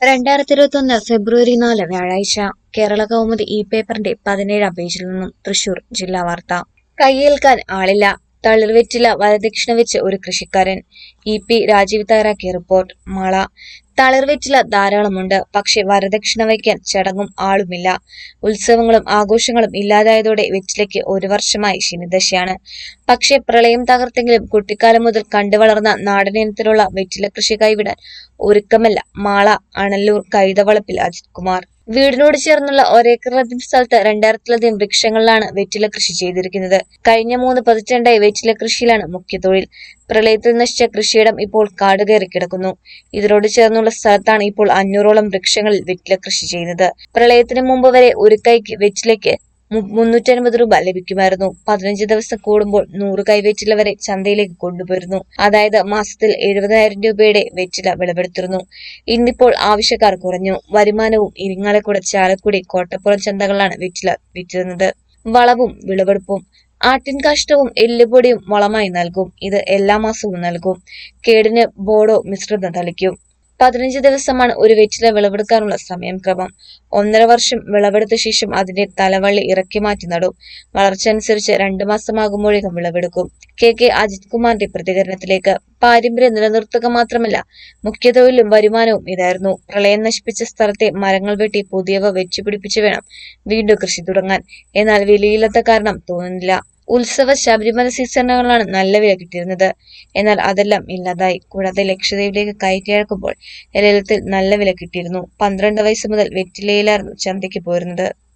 2021 ഫെബ്രുവരി 4 വ്യാഴാഴ്ച കേരള കൗമുദി പേപ്പറിന്റെ 17ാം പേജിൽ നിന്നും തൃശൂർ ജില്ലാ വാർത്ത. കൈയേൽക്കാൻ ആളില്ല, തളിർവെറ്റില വരദക്ഷിണ വെച്ച് ഒരു കൃഷിക്കാരൻ. പി രാജീവ് തയ്യാറാക്കിയ റിപ്പോർട്ട്. മാള. തളിർവെറ്റില ധാരാളമുണ്ട്, പക്ഷെ വരദക്ഷിണ വയ്ക്കാൻ ചടങ്ങും ആളുമില്ല. ഉത്സവങ്ങളും ആഘോഷങ്ങളും ഇല്ലാതായതോടെ വെറ്റിലയ്ക്ക് ഒരു വർഷമായി ശനിദശയാണ്. പക്ഷെ പ്രളയം തകർത്തെങ്കിലും കുട്ടിക്കാലം മുതൽ കണ്ടുവളർന്ന നാടനിനത്തിലുള്ള വെറ്റില കൃഷി കൈവിടാൻ ഒരുക്കമല്ല മാള അണല്ലൂർ കൈതവളപ്പിൽ അജിത് കുമാർ. വീടിനോട് ചേർന്നുള്ള ഒരേക്കറിലധികം സ്ഥലത്ത് 2000-ലധികം വൃക്ഷങ്ങളിലാണ് വെറ്റില കൃഷി ചെയ്തിരിക്കുന്നത്. കഴിഞ്ഞ 3 പതിറ്റാണ്ടായി വെറ്റില കൃഷിയിലാണ് മുഖ്യതൊഴിൽ. പ്രളയത്തിൽ നശിച്ച കൃഷിയിടം ഇപ്പോൾ കാടുകയറി കിടക്കുന്നു. ഇതിനോട് ചേർന്നുള്ള സ്ഥലത്താണ് ഇപ്പോൾ 500ഓളം വൃക്ഷങ്ങളിൽ വെറ്റില കൃഷി ചെയ്യുന്നത്. പ്രളയത്തിന് മുമ്പ് വരെ ഒരു കൈക്ക് വെറ്റിലയ്ക്ക് 350 രൂപ ലഭിക്കുമായിരുന്നു. 15 ദിവസം കൂടുമ്പോൾ 100 കൈ വെറ്റില വരെ ചന്തയിലേക്ക് കൊണ്ടുപോയിരുന്നു. അതായത് മാസത്തിൽ 70,000 രൂപയുടെ വെറ്റില വിളവെടുത്തിരുന്നു. ഇന്നിപ്പോൾ ആവശ്യക്കാർ കുറഞ്ഞു. വരുമാനവും ഇരിങ്ങാലക്കുട, ചാലക്കുടി, കോട്ടപ്പുറം ചന്തകളിലാണ് വെറ്റില വിറ്റിരുന്നത്. വളവും വിളവെടുപ്പും. ആട്ടിൻ കാഷ്ടവും എല്ലുപൊടിയും വളമായി നൽകും. ഇത് എല്ലാ മാസവും നൽകും. കേടിന് ബോഡോ മിശ്രിതം തളിക്കും. 15 ദിവസമാണ് ഒരു വെറ്റില വിളവെടുക്കാനുള്ള സമയം ക്രമം. 1.5 വർഷം വിളവെടുത്ത ശേഷം അതിന്റെ തലവള്ളി ഇറക്കി മാറ്റി നടും. വളർച്ച അനുസരിച്ച് 2 മാസമാകുമ്പോഴേക്കും വിളവെടുക്കും. കെ അജിത് കുമാറിന്റെ പ്രതികരണത്തിലേക്ക്. പാരമ്പര്യം നിലനിർത്തുക മാത്രമല്ല, മുഖ്യതൊഴിലും വരുമാനവും ഇതായിരുന്നു. പ്രളയം നശിപ്പിച്ച സ്ഥലത്തെ മരങ്ങൾ വെട്ടി പുതിയവ വെച്ചുപിടിപ്പിച്ച് വേണം വീണ്ടും കൃഷി തുടങ്ങാൻ. എന്നാൽ വിലയില്ലാത്ത കാരണം തോന്നുന്നില്ല. ഉത്സവ, ശബരിമല സീസണുകളിലാണ് നല്ല വില കിട്ടിയിരുന്നത്. എന്നാൽ അതെല്ലാം ഇല്ലാതായി. കൂടാതെ ലക്ഷദ്വീപിലേക്ക് കയറ്റി അയക്കുമ്പോൾ ലേലത്തിൽ നല്ല വില കിട്ടിയിരുന്നു. 12 വയസ്സ് മുതൽ വെറ്റിലയിലായിരുന്നു ചന്തയ്ക്ക് പോരുന്നത്.